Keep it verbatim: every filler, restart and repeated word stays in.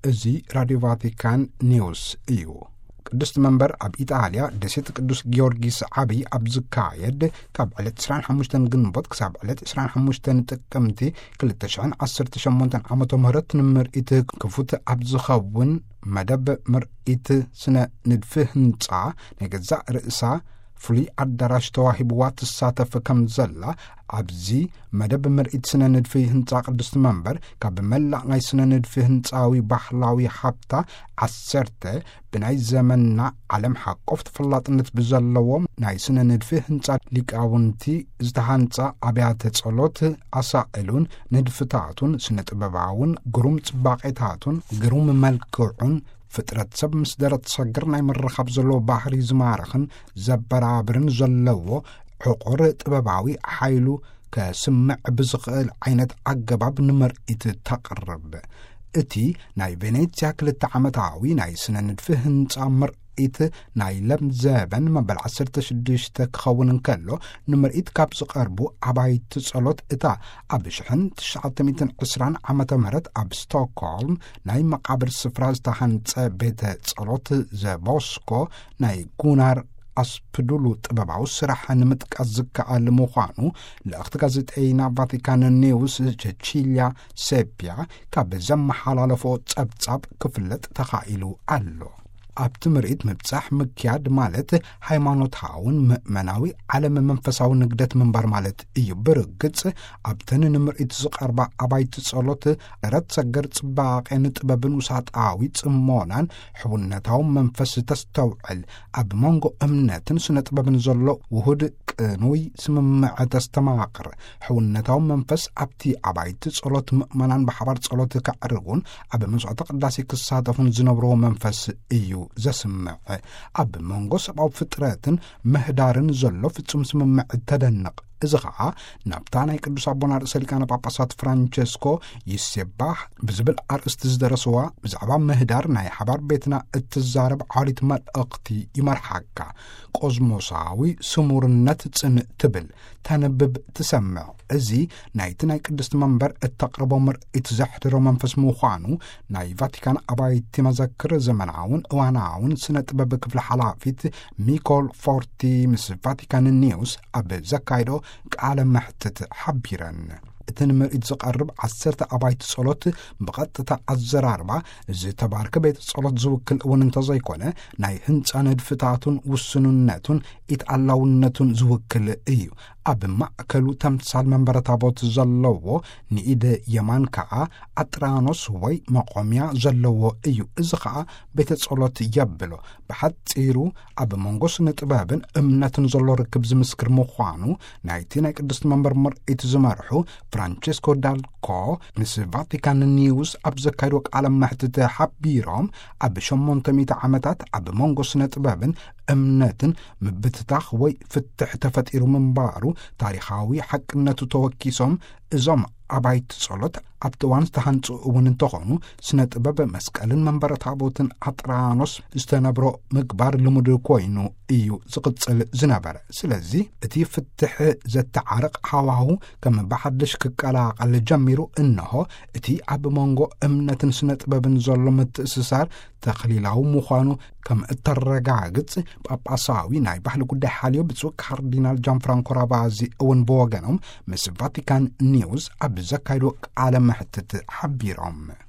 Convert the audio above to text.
እዚ ራዲዮ ቫቲካን ኒውስ እዩ። ቅዱስ መንበር ኣብ ኢጣልያ ደሴት ቅዱስ ጊዮርጊስ ዓብይ ኣብ ዝካየድ ካብ ዕለት عشرين وخمسة ግንቦት ክሳብ ዕለት عشرين وخمسة ጥቅምቲ ሁለት ሺህ ዓሰርተ ሸሞንተ ዓመተ ምህረት ንምርኢት ክፉት ኣብ ዝኸውን መደብ ምርኢት ስነ ንድፊ ህንጻ ነገዛ ርእሳ ፍሉይ ኣዳራሽ ተዋሂብዋ ትሳተፍ ከም ዘላ ኣብዚ መደብ ምርኢት ስነ ንድፊ ህንጻ ቅዱስ መንበር ካብ መላእ ናይ ስነ ንድፊ ህንጻዊ ባህላዊ ሓብታ ዓሰርተ ብናይ ዘመንና ዓለም ሓቆፍ ተፈላጥነት ብዘለዎም ናይ ስነ ንድፊ ህንጻ ሊቃውንቲ ዝተሃንጻ ኣብያተ ጸሎት ኣሳእሉን ንድፍታቱን ስነ ጥበባውን ግሩም ጽባቐታቱን ግሩም መልክዑን ፍጥረት ሰብ ምስ ደረት ሰግር ናይ መረኻብ ዘሎ ባህሪ ዝማረኽን ዘበራብርን ዘለዎ ዕቑር ጥበባዊ ሓይሉ ከስምዕ ብዝኽእል ዓይነት ኣገባብ ንምርኢት ተቕርብ። እቲ ናይ ቬኔትያ ክልተ ዓመታዊ ናይ ስነ ንድፊ ህንጻ ምርኢት ናይ ለም ዘበን መበል ዓሰርተ ሽዱሽተ ክኸውን እንከሎ ንምርኢት ካብ ዝቐርቡ ኣባይቲ ጸሎት እታ ኣብ ሽሕን ትሽዓተ ሚእትን ዕስራን ዓመተ ምህረት ኣብ ስቶክሆልም ናይ መቃብር ስፍራ ዝተሃንጸ ቤተ ጸሎት ዘቦስኮ ናይ ጉናር ኣስፕዱሉ ጥበባዊ ስራሕ ንምጥቃስ ዝከኣል ምዃኑ ለእኽቲ ጋዜጠኛ ቫቲካን ኒውስ ቼቺልያ ሴፒያ ካብ ዘመሓላለፎ ጸብጻብ ክፍለጥ ተኻኢሉ ኣሎ። ኣብቲ ምርኢት ምብጻሕ ምክያድ ማለት ሃይማኖታውን ምእመናዊ ዓለም መንፈሳዊ ንግደት ምንባር ማለት እዩ። ብርግጽ ኣብተን ንምርኢት ዝቐርባ ኣባይቲ ጸሎት ዕረት ሰገር ጽባቐ ንጥበብን ውሳጣዊ ጽሞናን ሕውነታዊ መንፈስ ተስተውዕል ኣብ መንጎ እምነትን ስነ ጥበብን ዘሎ ውሁድ ቅኑይ ስምምዕ ተስተማቕር ሕውነታዊ መንፈስ ኣብቲ ኣባይቲ ጸሎት ምእመናን ብሓባር ጸሎት ከዕርጉን ኣብ መስዋዕተ ቅዳሴ ክሳተፉን ዝነብሮ መንፈስ እዩ ዘስምዕ። ኣብ መንጎ ሰብኣዊ ፍጥረትን ምህዳርን ዘሎ ፍጹም ስምምዕ ተደንቕ። እዚ ከዓ ናብታ ናይ ቅዱስ ኣቦና ርእሰ ሊቃነ ጳጳሳት ፍራንቸስኮ ይሴባህ ብዝብል ኣርእስቲ ዝደረስዋ ብዛዕባ ምህዳር ናይ ሓባር ቤትና እትዛረብ ዓሊት መልእኽቲ ይመርሓካ። ቆዝሞሳዊ ስሙርነት ጽንዕ ትብል ተነብብ ትሰምዕ። እዚ ናይቲ ናይ ቅድስቲ መንበር እተቕርቦ ምርኢት ዘሕድሮ መንፈስ ምዃኑ ናይ ቫቲካን ኣባይቲ መዘክር ዘመናውን እዋናውን ስነ ጥበብ ክፍሊ ሓላፊት ሚኮል ፎርቲ ምስ ቫቲካን ኒውስ ኣብ ዘካይዶ ቃለ መሕትት ሓቢረን። እቲ ንምርኢት ዝቐርብ ዓሰርተ ኣባይቲ ጸሎት ብቐጥታ ኣዘራርባ ዝተባርከ ቤተ ጸሎት ዝውክል እውን እንተዘይኮነ ናይ ህንጻ ንድፍታቱን ውስንነቱን ኢትኣላውነቱን ዝውክል እዩ። ኣብ ማእከሉ ተምሳል መንበረ ታቦት ዘለዎ ንኢደ የማን ከዓ ኣጥራኖስ ወይ መቆምያ ዘለዎ እዩ። እዚ ከዓ ቤተ ጸሎት የብሎ ብሓፂሩ ኣብ መንጎ ስነ ጥበብን እምነትን ዘሎ ርክብ ዝምስክር ምዃኑ ናይቲ ናይ ቅድስቲ መንበር ምርኢት ዝመርሑ ፍራንቸስኮ ዳልኮ ምስ ቫቲካን ኒውስ ኣብ ዘካይዶ ቃለ መሕትት ሓቢሮም ኣብ ሸሞንተ ሚእቲ ዓመታት ኣብ መንጎ ስነ ጥበብን እምነትን ምብትታኽ ወይ ፍትሕ ተፈጢሩ ምንባሩ ታሪኻዊ ሓቅነቱ ተወኪሶም እዞም ኣባይቲ ጸሎት ኣብቲ እዋን ዝተሃንጹ እውን እንተኾኑ ስነ ጥበብ መስቀልን መንበረ ታቦትን ኣጥራኖስ ዝተነብሮ ምግባር ልሙድ ኮይኑ እዩ ዝቕጽል ዝነበረ። ስለዚ እቲ ፍትሕ ዘተዓርቕ ሃዋሁ ከም ብሓድሽ ክቀላቐል ጀሚሩ እንሆ እቲ ኣብ መንጎ እምነትን ስነ ጥበብን ዘሎ ምትእስሳር ተኽሊላዊ ምዃኑ ከም እተረጋግጽ ጳጳሳዊ ናይ ባህሊ ጉዳይ ሓልዮ ብፁዕ ካርዲናል ጃን ፍራንኮ ራቫዚ እውን ብወገኖም ምስ ቫቲካን ኒውስ ኣብ ዘካይዶ ቃለ መሕትት ሓቢሮም